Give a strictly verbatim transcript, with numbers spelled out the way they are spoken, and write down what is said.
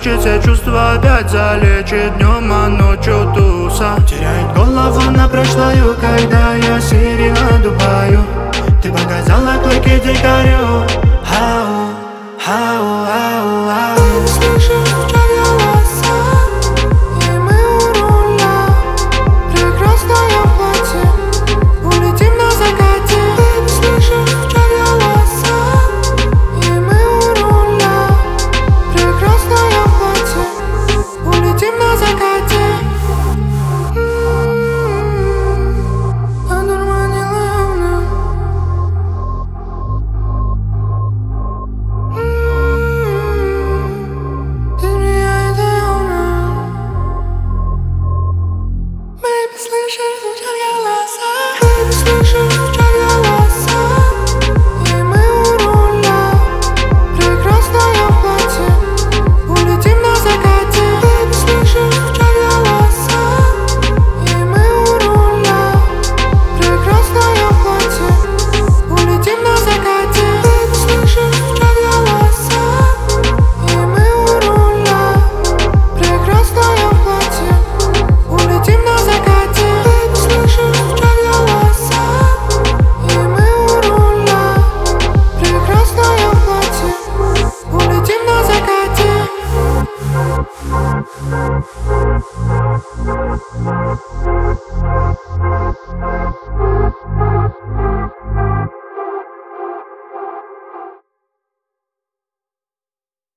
Значит, все чувства опять залечит днем, а ночью туса. Теряет голову на прошлую, когда я сири надуваю. Ты показала клыки дикарю. Ау, ау, ау, ау.